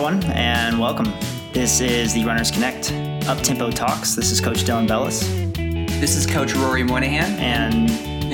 everyone, and welcome. This is the Runners Connect Up-Tempo Talks. This is Coach Dylan Bellis. This is Coach Rory Moynihan. And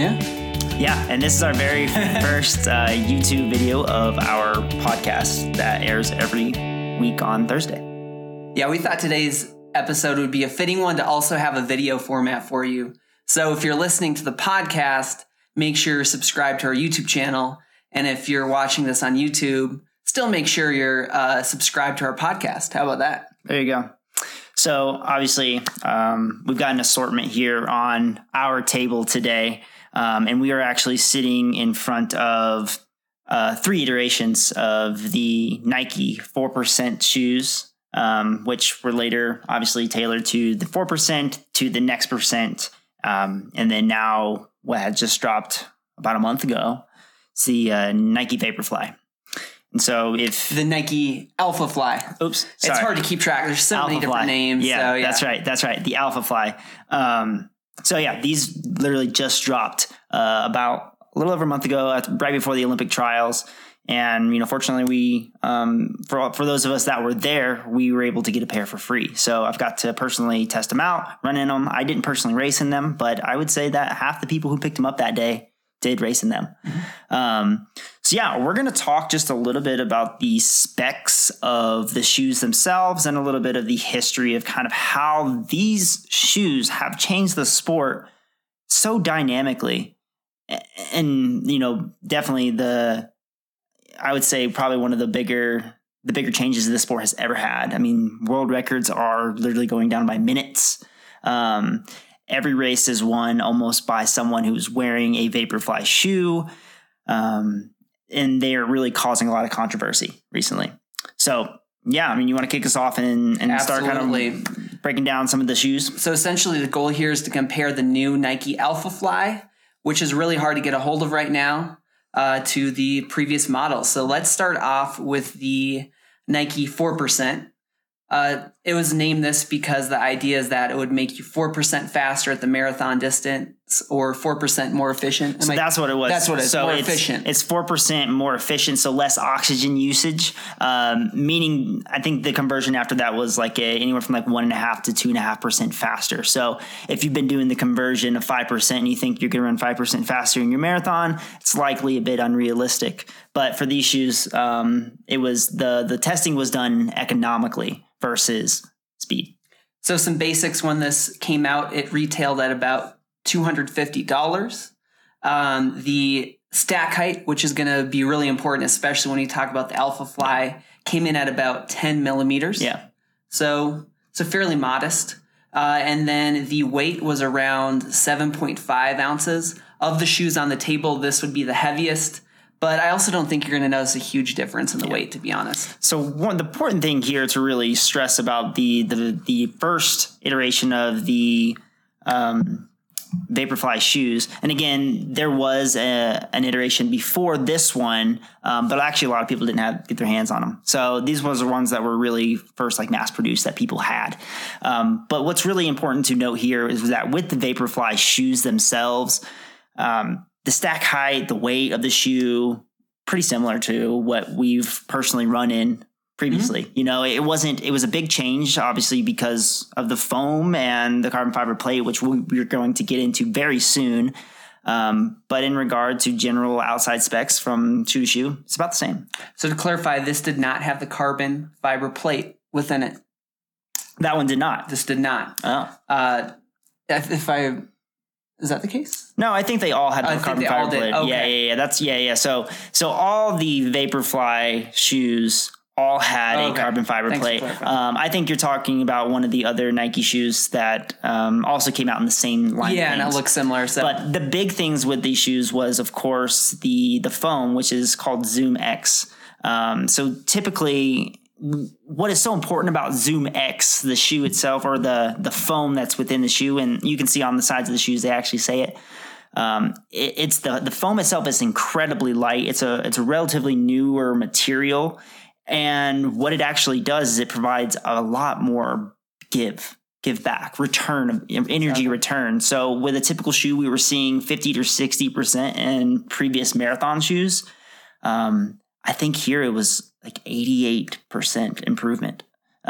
and this is our very first YouTube video of our podcast that airs every week on Thursday. Yeah, we thought today's episode would be a fitting one to also have a video format for you. So if you're listening to the podcast, make sure you're subscribed to our YouTube channel. And if you're watching this on YouTube, still make sure you're subscribed to our podcast. How about that? There you go. So obviously, we've got an assortment here on our table today. And we are actually sitting in front of 3 iterations of the Nike 4% shoes, which were later obviously tailored to the 4%, to the next percent. And then now what had just dropped about a month ago, it's the Nike Vaporfly. And so if the Nike Alpha Fly, sorry. It's hard to keep track. There's so many different names. Yeah, That's right. The Alpha Fly. These literally just dropped about a little over a month ago, right before the Olympic trials. And, fortunately we, for those of us that were there, we were able to get a pair for free. So I've got to personally test them out, run in them. I didn't personally race in them, but I would say that half the people who picked them up that day did race in them. Mm-hmm. We're going to talk just a little bit about the specs of the shoes themselves and a little bit of the history of kind of how these shoes have changed the sport so dynamically. And, definitely I would say probably one of the bigger changes the sport has ever had. I mean, world records are literally going down by minutes. Every race is won almost by someone who's wearing a Vaporfly shoe. And they are really causing a lot of controversy recently. So, you want to kick us off and start kind of breaking down some of the shoes? So essentially the goal here is to compare the new Nike Alpha Fly, which is really hard to get a hold of right now, to the previous model. So let's start off with the Nike 4%. It was named this because the idea is that it would make you 4% faster at the marathon distance or 4% more efficient. So that's what it was. That's what it is. So more efficient. It's 4% more efficient, so less oxygen usage. Meaning, I think the conversion after that was anywhere from 1.5 to 2.5% faster. So if you've been doing the conversion of 5% and you think you're going to run 5% faster in your marathon, it's likely a bit unrealistic. But for these shoes, it was the testing was done economically versus speed. So some basics when this came out, it retailed at about $250. The stack height, which is going to be really important, especially when you talk about the Alpha Fly, came in at about 10 millimeters. Yeah. So fairly modest. And then the weight was around 7.5 ounces. Of the shoes on the table, this would be the heaviest. But I also don't think you're going to notice a huge difference in the weight, to be honest. So the important thing here to really stress about the first iteration of the Vaporfly shoes, and again, there was an iteration before this one, but actually a lot of people didn't get their hands on them. So these ones are ones that were really first mass produced that people had. But what's really important to note here is that with the Vaporfly shoes themselves, the stack height, the weight of the shoe, pretty similar to what we've personally run in previously. Mm-hmm. It was a big change, obviously, because of the foam and the carbon fiber plate, which we're going to get into very soon. But in regard to general outside specs from shoe to shoe, it's about the same. So to clarify, this did not have the carbon fiber plate within it. That one did not. This did not. Oh. Is that the case? No, I think they all had the carbon fiber plate. Okay. Yeah. So all the Vaporfly shoes all had a carbon fiber plate. I think you're talking about one of the other Nike shoes that also came out in the same line. Yeah, and it looks similar. So. But the big things with these shoes was, of course, the foam, which is called Zoom X. So typically, what is so important about Zoom X, the shoe itself, or the foam that's within the shoe, and you can see on the sides of the shoes, they actually say it. It's the foam itself is incredibly light. It's a relatively newer material. And what it actually does is it provides a lot more give back, energy return. So with a typical shoe, we were seeing 50 to 60% in previous marathon shoes. I think here it was like 88% improvement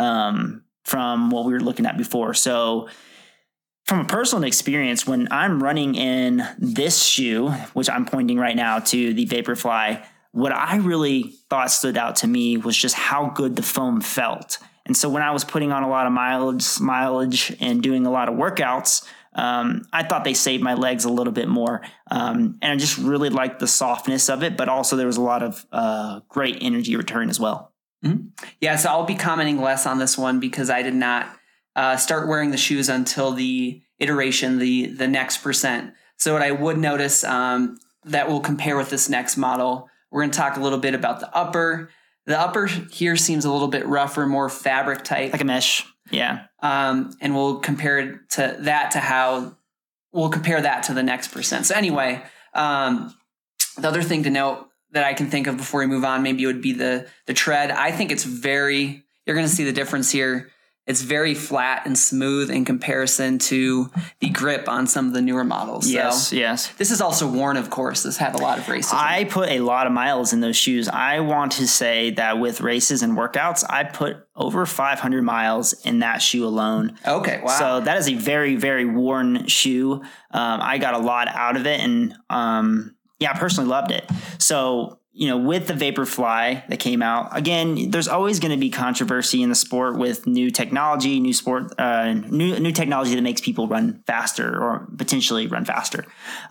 from what we were looking at before. So from a personal experience, when I'm running in this shoe, which I'm pointing right now to the Vaporfly, what I really thought stood out to me was just how good the foam felt. And so when I was putting on a lot of mileage and doing a lot of workouts, I thought they saved my legs a little bit more. And I just really liked the softness of it, but also there was a lot of great energy return as well. Mm-hmm. Yeah, so I'll be commenting less on this one because I did not start wearing the shoes until the iteration, the next percent. So what I would notice that will compare with this next model, we're going to talk a little bit about the upper. The upper here seems a little bit rougher, more fabric type. Like a mesh. Yeah. And we'll compare that to the next percent. So anyway, the other thing to note that I can think of before we move on, maybe it would be the tread. I think you're going to see the difference here. It's very flat and smooth in comparison to the grip on some of the newer models. Yes. This is also worn, of course. This had a lot of races. I put a lot of miles in those shoes. I want to say that with races and workouts, I put over 500 miles in that shoe alone. Okay, wow. So that is a very, very worn shoe. I got a lot out of it, and I personally loved it. So, with the Vaporfly that came out, again, there's always going to be controversy in the sport with new technology, new technology that makes people run faster or potentially run faster.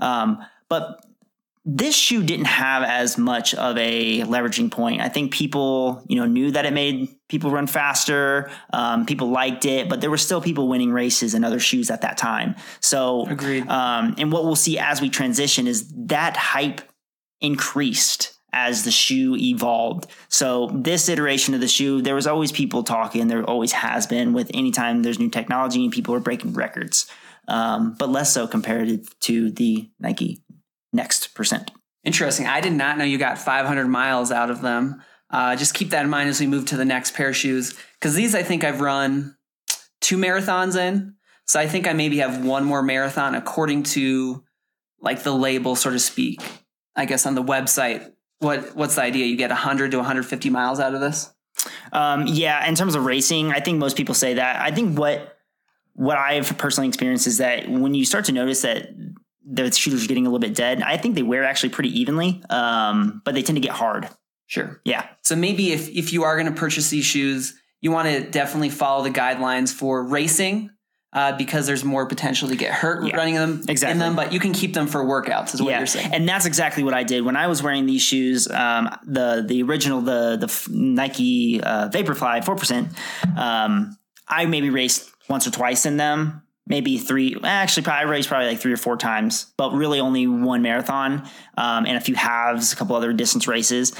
But this shoe didn't have as much of a leveraging point. I think people, knew that it made people run faster. People liked it, but there were still people winning races in other shoes at that time. So, agreed. And what we'll see as we transition is that hype increased as the shoe evolved. So this iteration of the shoe, there was always people talking. There always has been with any time there's new technology and people are breaking records, but less so compared to the Nike Next Percent. Interesting. I did not know you got 500 miles out of them. Just keep that in mind as we move to the next pair of shoes, because these I think I've run 2 marathons in. So I think I maybe have one more marathon according to like the label, so to speak, I guess on the website. What's the idea? You get 100 to 150 miles out of this? In terms of racing, I think most people say that. I think what I've personally experienced is that when you start to notice that the shooters are getting a little bit dead, I think they wear actually pretty evenly, but they tend to get hard. Sure. Yeah. So maybe if you are going to purchase these shoes, you want to definitely follow the guidelines for racing. Because there's more potential to get hurt running them in them, but you can keep them for workouts is what you're saying. And that's exactly what I did when I was wearing these shoes. The original, the Nike Vaporfly 4%. I maybe raced once or twice in them, maybe 3. Actually, I raced probably like 3 or 4 times, but really only one marathon and a few halves, a couple other distance races.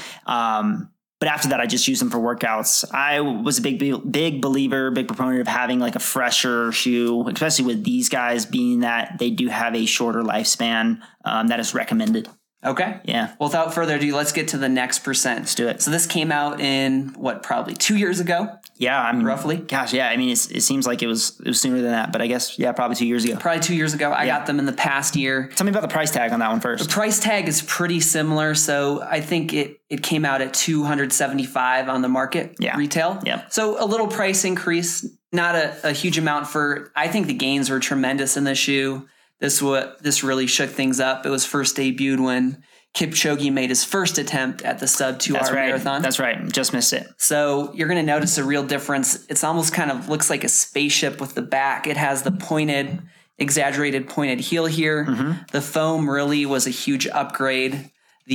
But after that, I just used them for workouts. I was a big proponent of having like a fresher shoe, especially with these guys being that they do have a shorter lifespan that is recommended. Okay. Yeah. Well, without further ado, let's get to the next percent. Let's do it. So this came out in probably 2 years ago? Yeah. I mean, roughly. Gosh. Yeah. I mean, it seems like it was sooner than that, but I guess, probably 2 years ago. Probably 2 years ago. I got them in the past year. Tell me about the price tag on that one first. The price tag is pretty similar. So I think it came out at $275 on the market retail. Yeah. So a little price increase, not a huge amount I think the gains were tremendous in this shoe. This really shook things up. It was first debuted when Kipchoge made his first attempt at the sub 2 hour marathon. That's right. Just missed it. So you're going to notice a real difference. It's almost kind of looks like a spaceship with the back. It has the exaggerated pointed heel here. Mm-hmm. The foam really was a huge upgrade.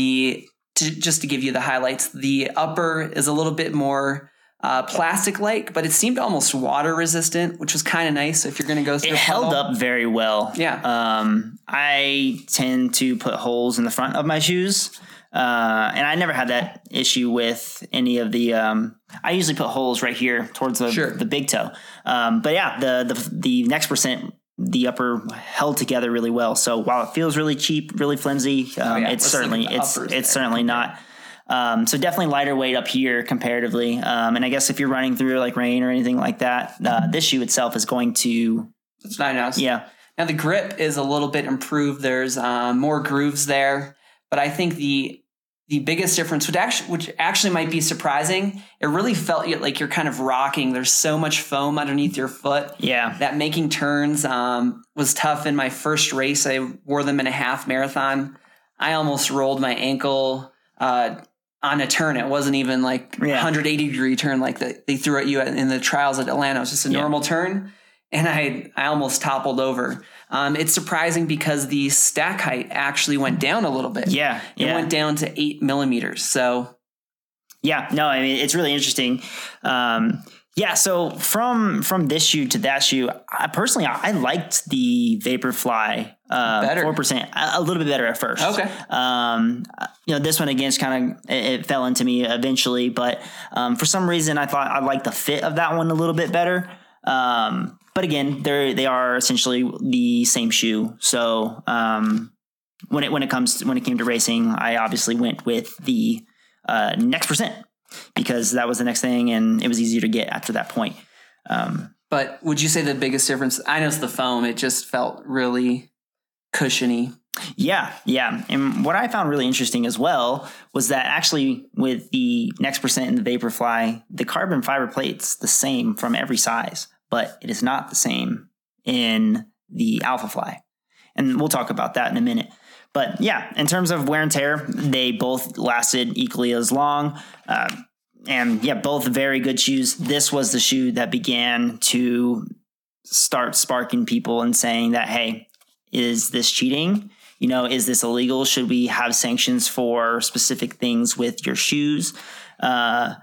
Just to give you the highlights, the upper is a little bit more plastic-like, but it seemed almost water-resistant, which was kind of nice if you're going to go through. It held up very well. Yeah. I tend to put holes in the front of my shoes, and I never had that issue with any of the. I usually put holes right here towards the big toe. But yeah, the next percent, the upper held together really well. So while it feels really cheap, really flimsy, it's certainly not. So definitely lighter weight up here comparatively. And I guess if you're running through like rain or anything like that, this shoe itself is going to. It's nice. Yeah. Now the grip is a little bit improved. There's more grooves there, but I think the the biggest difference, which actually might be surprising, it really felt like you're kind of rocking. There's so much foam underneath your foot. Yeah. That making turns was tough. In my first race, I wore them in a half marathon. I almost rolled my ankle on a turn. It wasn't even like 180 degree turn like they threw at you in the trials at Atlanta. It was just a normal turn. And I almost toppled over. It's surprising because the stack height actually went down a little bit. Yeah. It went down to 8 millimeters. So yeah, no, I mean, it's really interesting. So from this shoe to that shoe, I liked the Vaporfly better. 4%, a little bit better at first. Okay. This one again it fell into me eventually, but for some reason I thought I liked the fit of that one a little bit better. But again, they are essentially the same shoe. So when it came to racing, I obviously went with the Next Percent because that was the next thing, and it was easier to get after that point. But would you say the biggest difference? I know it's the foam. It just felt really cushiony. Yeah. And what I found really interesting as well was that actually with the Next Percent and the Vaporfly, the carbon fiber plate's the same from every size, but it is not the same in the Alphafly. And we'll talk about that in a minute. But yeah, in terms of wear and tear, they both lasted equally as long. And yeah, both very good shoes. This was the shoe that began to start sparking people and saying that, hey, is this cheating? Is this illegal? Should we have sanctions for specific things with your shoes? And,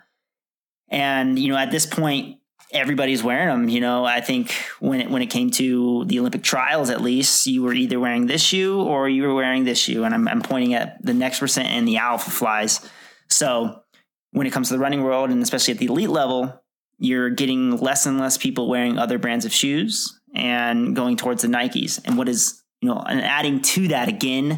at this point, everybody's wearing them. I think when it came to the Olympic trials, at least, you were either wearing this shoe or you were wearing this shoe. And I'm pointing at the Next Percent and the Alphaflies. So when it comes to the running world, and especially at the elite level, you're getting less and less people wearing other brands of shoes and going towards the Nikes. And what is, and adding to that again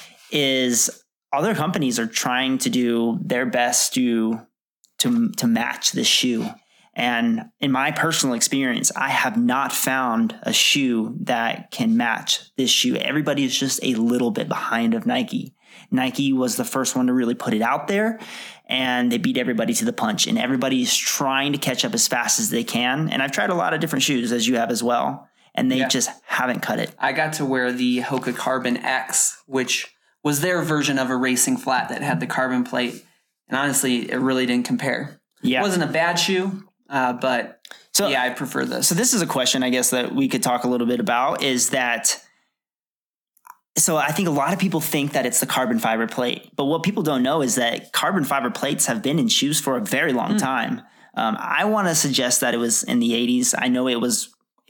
is other companies are trying to do their best to match this shoe. And in my personal experience, I have not found a shoe that can match this shoe. Everybody is just a little bit behind of Nike. Nike was the first one to really put it out there, and they beat everybody to the punch. And everybody's trying to catch up as fast as they can. And I've tried a lot of different shoes, as you have as well, and they just haven't cut it. I got to wear the Hoka Carbon X, which was their version of a racing flat that had the carbon plate. And honestly, it really didn't compare. Yeah. It wasn't a bad shoe. But I prefer this. So this is a question, I guess, that we could talk a little bit about is that. So I think a lot of people think that it's the carbon fiber plate, but what people don't know is that carbon fiber plates have been in shoes for a very long time. I want to suggest that it was in the 80s. I know it was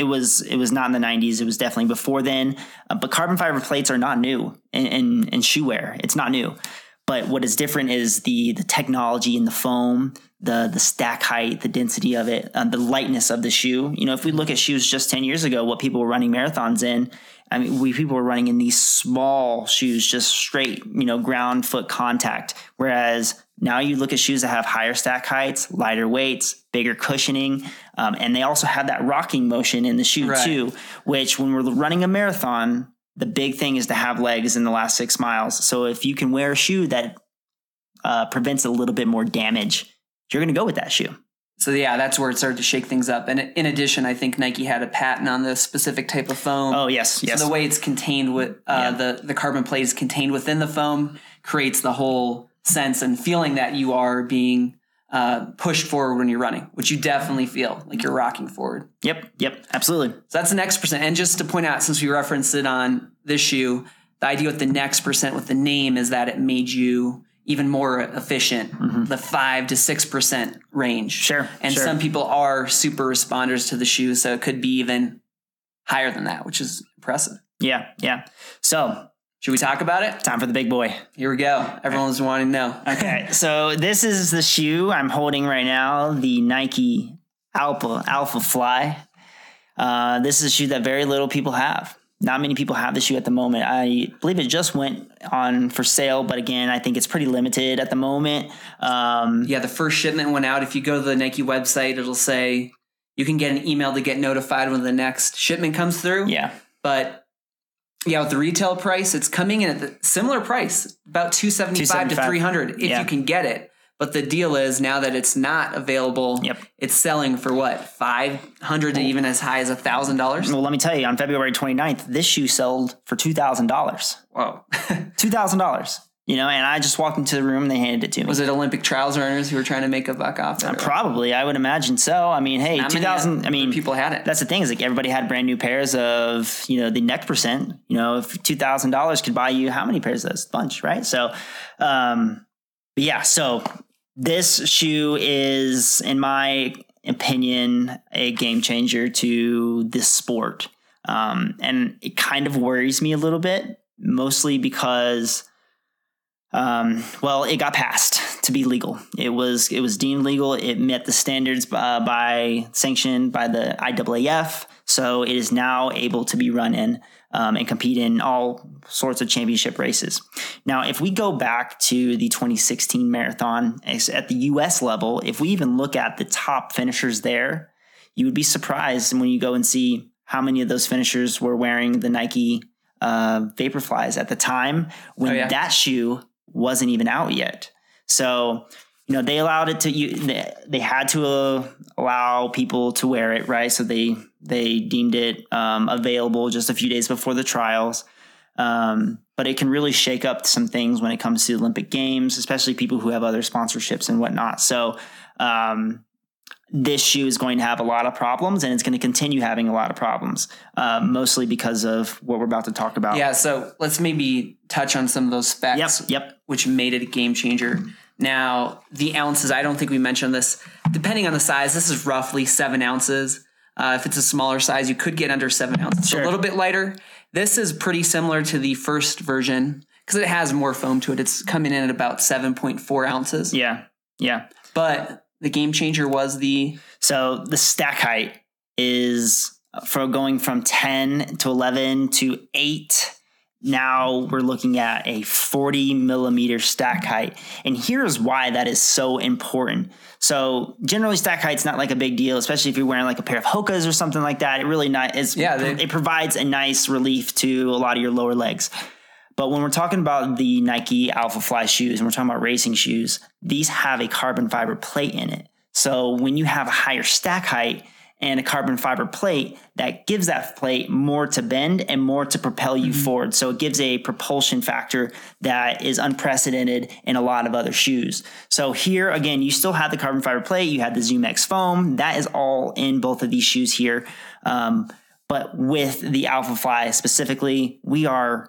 not in the 90s. It was definitely before then. But carbon fiber plates are not new in shoe wear. It's not new. But what is different is the technology in the foam, the stack height, the density of it, the lightness of the shoe. If we look at shoes just 10 years ago, what people were running marathons in, people were running in these small shoes, just straight, ground foot contact. Whereas now you look at shoes that have higher stack heights, lighter weights, bigger cushioning, and they also have that rocking motion in the shoe too, which when we're running a marathon, the big thing is to have legs in the last 6 miles. So if you can wear a shoe that prevents a little bit more damage, you're going to go with that shoe. So yeah, that's where it started to shake things up. And in addition, I think Nike had a patent on this specific type of foam. Oh, yes. So the way it's contained with the carbon plate is contained within the foam creates the whole sense and feeling that you are being pushed forward when you're running, which you definitely feel like you're rocking forward. Yep, absolutely. So that's the Next Percent. And just to point out, since we referenced it on this shoe, the idea with the Next Percent with the name is that it made you even more efficient, the 5 to 6% range. Sure. And some people are super responders to the shoe, so it could be even higher than that, which is impressive. Yeah. So should we talk about it? Time for the big boy. Here we go. Everyone's wanting to know. Okay. So this is the shoe I'm holding right now, the Nike Alphafly. This is a shoe that very little people have. Not many people have the shoe at the moment. I believe it just went on for sale, but again, I think it's pretty limited at the moment. The first shipment went out. If you go to the Nike website, it'll say you can get an email to get notified when the next shipment comes through. Yeah. But Yeah, with the retail price, it's coming in at the similar price, about $275 to $300 if you can get it. But the deal is now that it's not available, it's selling for what, $500 to even as high as $1,000? Well, let me tell you, on February 29th, this shoe sold for $2,000. Whoa. $2,000. And I just walked into the room and they handed it to me. Was it Olympic trials runners who were trying to make a buck off it? Probably, I would imagine so. I mean, hey, 2000. People had it. That's the thing, is like everybody had brand new pairs of the Neck Percent. If $2,000 could buy you how many pairs of those? A bunch, right? So, so this shoe is, in my opinion, a game changer to this sport, and it kind of worries me a little bit, mostly because. It got passed to be legal. It was deemed legal. It met the standards sanctioned by the IAAF. So it is now able to be run in and compete in all sorts of championship races. Now, if we go back to the 2016 marathon at the U.S. level, if we even look at the top finishers there, you would be surprised when you go and see how many of those finishers were wearing the Nike Vaporflies at the time when that shoe wasn't even out yet. So, they allowed it to, they had to allow people to wear it, right? So they deemed it available just a few days before the trials. But it can really shake up some things when it comes to Olympic Games, especially people who have other sponsorships and whatnot. So, this shoe is going to have a lot of problems, and it's going to continue having a lot of problems, mostly because of what we're about to talk about. Yeah, so let's maybe touch on some of those specs, which made it a game changer. Now, the ounces, I don't think we mentioned this. Depending on the size, this is roughly 7 ounces. If it's a smaller size, you could get under 7 ounces. Sure. So a little bit lighter. This is pretty similar to the first version because it has more foam to it. It's coming in at about 7.4 ounces. Yeah. But the game changer was the stack height is going from 10 to 11 to 8. Now we're looking at a 40 millimeter stack height. And here's why that is so important. So generally stack height's not like a big deal, especially if you're wearing like a pair of Hokas or something like that. It really not is. It provides a nice relief to a lot of your lower legs. But when we're talking about the Nike Alphafly shoes and we're talking about racing shoes, these have a carbon fiber plate in it. So when you have a higher stack height and a carbon fiber plate, that gives that plate more to bend and more to propel you forward. So it gives a propulsion factor that is unprecedented in a lot of other shoes. So here, again, you still have the carbon fiber plate. You have the ZoomX foam. That is all in both of these shoes here. But with the Alphafly specifically, we are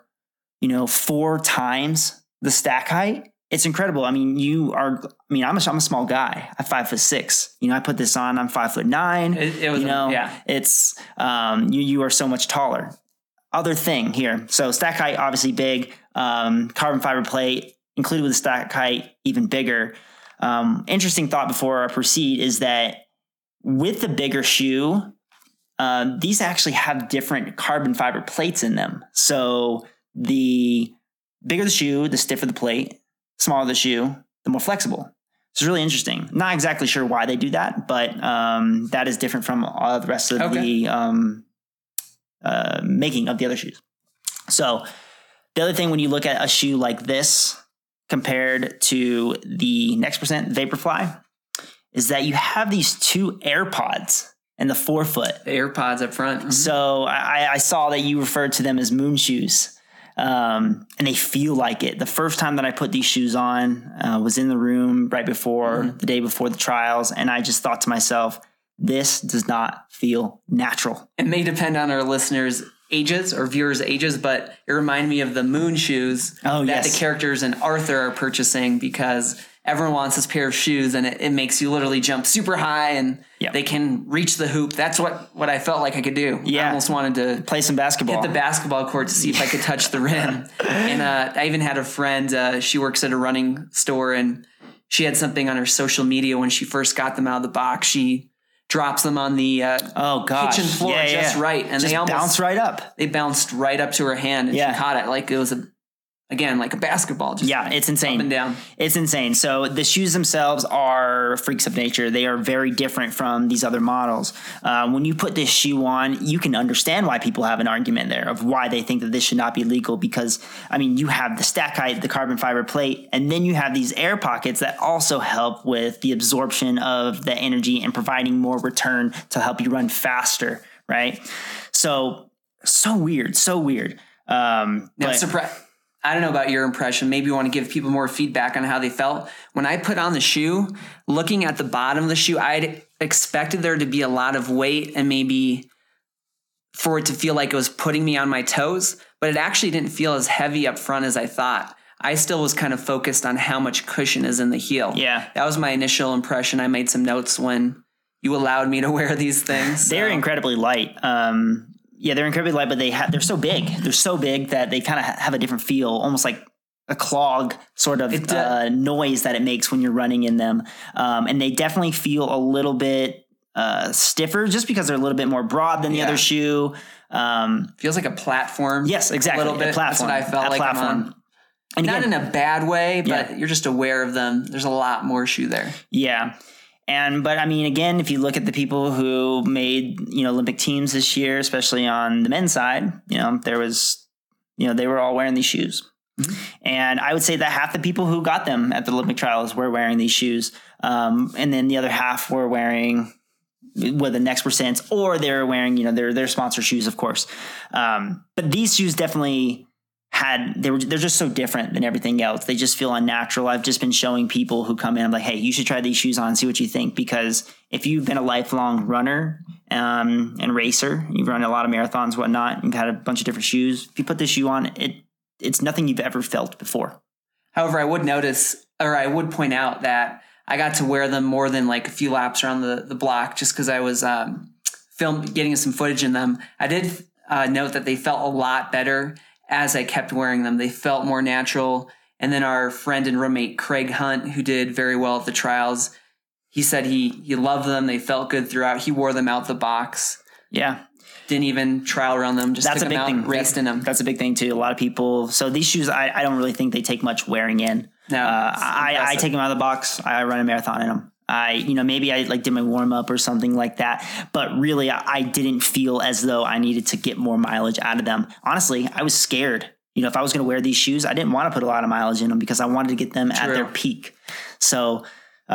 4 times the stack height. It's incredible. I mean, I'm a small guy. I'm 5'6". I put this on. I'm 5'9". It's you are so much taller. Other thing here. So stack height, obviously big. Carbon fiber plate included with the stack height, even bigger. Interesting thought before I proceed is that with the bigger shoe, these actually have different carbon fiber plates in them. So the bigger the shoe, the stiffer the plate. Smaller the shoe, the more flexible. It's really interesting. Not exactly sure why they do that, but that is different from all the rest of the making of the other shoes. So the other thing, when you look at a shoe like this compared to the Next Percent Vaporfly, is that you have these 2 AirPods in the forefoot. The AirPods up front. Mm-hmm. So I saw that you referred to them as moon shoes. And they feel like it. The first time that I put these shoes on was in the room right before the day before the trials. And I just thought to myself, this does not feel natural. It may depend on our listeners' ages or viewers' ages, but it reminded me of the moon shoes that the characters in Arthur are purchasing because everyone wants this pair of shoes and it makes you literally jump super high and they can reach the hoop. That's what I felt like I could do. Yeah. I almost wanted to play some basketball, hit the basketball court to see if I could touch the rim. And I even had a friend, she works at a running store and she had something on her social media when she first got them out of the box. She drops them on the kitchen floor right. And just they almost bounce right up. They bounced right up to her hand and she caught it like it was a again, like a basketball. Just it's insane. Up and down. It's insane. So the shoes themselves are freaks of nature. They are very different from these other models. When you put this shoe on, you can understand why people have an argument there of why they think that this should not be legal. Because, I mean, you have the stack height, the carbon fiber plate, and then you have these air pockets that also help with the absorption of the energy and providing more return to help you run faster, right? So weird. I don't know about your impression. Maybe you want to give people more feedback on how they felt. When I put on the shoe, looking at the bottom of the shoe, I'd expected there to be a lot of weight and maybe for it to feel like it was putting me on my toes, but it actually didn't feel as heavy up front as I thought. I still was kind of focused on how much cushion is in the heel. Yeah. That was my initial impression. I made some notes when you allowed me to wear these things. They're incredibly light. They're incredibly light, but they're so big. They're so big that they kind of have a different feel, almost like a clog sort of noise that it makes when you're running in them. And they definitely feel a little bit stiffer just because they're a little bit more broad than the other shoe. Feels like a platform. Yes, exactly. A little bit. A platform. That's what I felt like I'm on. And not in a bad way, but you're just aware of them. There's a lot more shoe there. Yeah. But I mean, again, if you look at the people who made, Olympic teams this year, especially on the men's side, there was, they were all wearing these shoes. Mm-hmm. And I would say that half the people who got them at the Olympic trials were wearing these shoes. And then the other half were wearing with the Next Percents, or they were wearing, their sponsor shoes, of course. But these shoes definitely they're just so different than everything else. They just feel unnatural. I've just been showing people who come in, I'm like, hey, you should try these shoes on and see what you think. Because if you've been a lifelong runner and racer, you've run a lot of marathons, whatnot, you've had a bunch of different shoes. If you put this shoe on, it's nothing you've ever felt before. However, I would point out that I got to wear them more than like a few laps around the block just because I was getting some footage in them. I did note that they felt a lot better as I kept wearing them. They felt more natural. And then our friend and roommate, Craig Hunt, who did very well at the trials, he said he loved them. They felt good throughout. He wore them out the box. Yeah. Didn't even trial run them. Just took them out and raced in them. That's a big thing too. A lot of people. So these shoes, I don't really think they take much wearing in. No, I take them out of the box. I run a marathon in them. Maybe I did my warm up or something like that, but really I didn't feel as though I needed to get more mileage out of them. Honestly, I was scared. If I was going to wear these shoes, I didn't want to put a lot of mileage in them because I wanted to get them at their peak. So,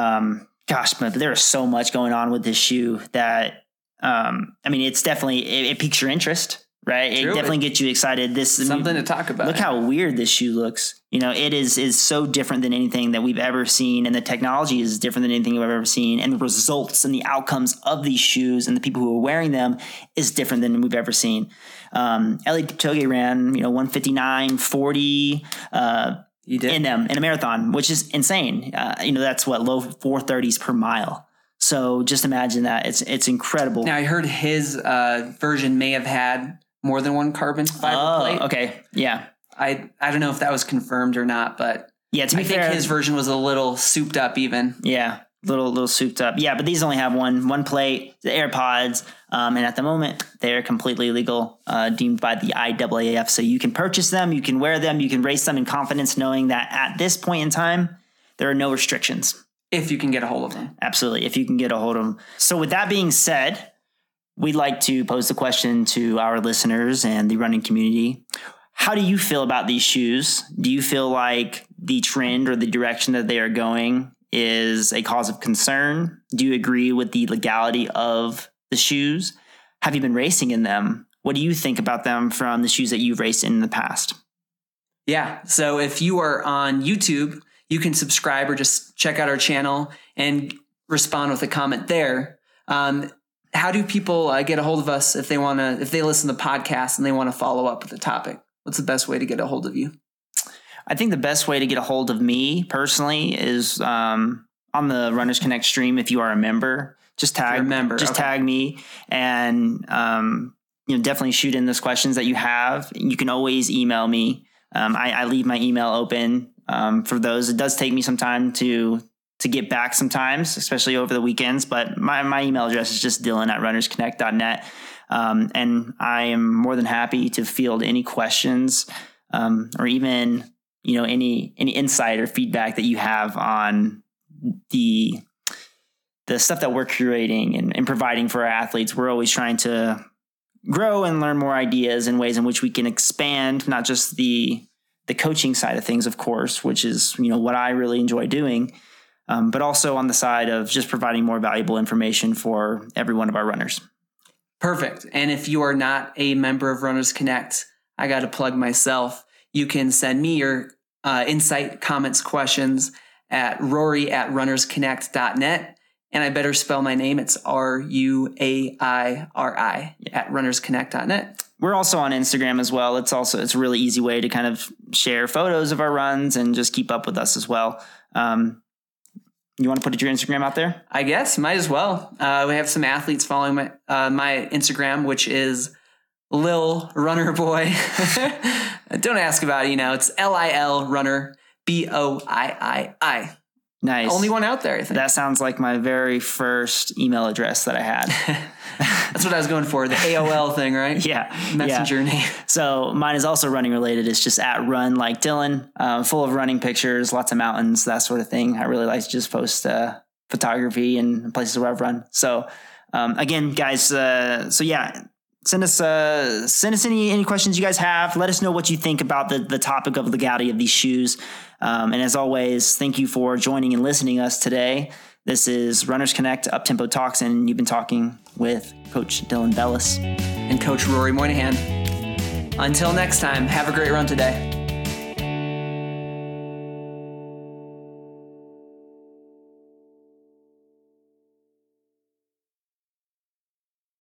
but there is so much going on with this shoe that, it's definitely, it piques your interest, right? True. It definitely gets you excited. Something to talk about. Look how weird this shoe looks. It is so different than anything that we've ever seen. And the technology is different than anything we've ever seen. And the results and the outcomes of these shoes and the people who are wearing them is different than we've ever seen. Eliud Kipchoge ran, 159.40 in them in a marathon, which is insane. That's low 430s per mile. So just imagine that. It's incredible. Now I heard his version may have had more than one carbon fiber plate. Okay. Yeah. I don't know if that was confirmed or not, but yeah, I think his version was a little souped up even. Yeah. Little souped up. Yeah. But these only have one plate, the AirPods. And at the moment they're completely legal, deemed by the IAAF. So you can purchase them, you can wear them, you can race them in confidence, knowing that at this point in time, there are no restrictions. If you can get a hold of them. Absolutely. If you can get a hold of them. So with that being said, we'd like to pose the question to our listeners and the running community. How do you feel about these shoes? Do you feel like the trend or the direction that they are going is a cause of concern? Do you agree with the legality of the shoes? Have you been racing in them? What do you think about them from the shoes that you've raced in the past? Yeah. So if you are on YouTube, you can subscribe or just check out our channel and respond with a comment there. How do people get a hold of us if they listen to the podcast and they want to follow up with the topic? What's the best way to get a hold of you? I think the best way to get a hold of me personally is on the Runners Connect stream. If you are a member, just tag me and definitely shoot in those questions that you have. You can always email me. I leave my email open for those. It does take me some time to get back sometimes, especially over the weekends. But my email address is just dylan@runnersconnect.net. And I am more than happy to field any questions or even any insight or feedback that you have on the stuff that we're curating and providing for our athletes. We're always trying to grow and learn more ideas and ways in which we can expand, not just the coaching side of things, of course, which is, what I really enjoy doing, but also on the side of just providing more valuable information for every one of our runners. Perfect. And if you are not a member of Runners Connect, I got to plug myself. You can send me your insight, comments, questions at rory@runnersconnect.net. And I better spell my name. It's RUAIRI at runnersconnect.net. We're also on Instagram as well. It's a really easy way to kind of share photos of our runs and just keep up with us as well. You want to put your Instagram out there? I guess, might as well. We have some athletes following my Instagram, which is Lil Runner Boy. Don't ask about it. It's LIL Runner BOIII. Nice. Only one out there, I think. That sounds like my very first email address that I had. That's what I was going for, the AOL thing, right? Yeah. Messenger name. So mine is also running related. It's just at Run Like Dylan, full of running pictures, lots of mountains, that sort of thing. I really like to just post photography and places where I've run. So again, guys, send us any questions you guys have. Let us know what you think about the topic of legality of these shoes. And as always, thank you for joining and listening to us today. This is Runners Connect Uptempo Talks, and you've been talking with Coach Dylan Bellis and Coach Rory Moynihan. Until next time, have a great run today.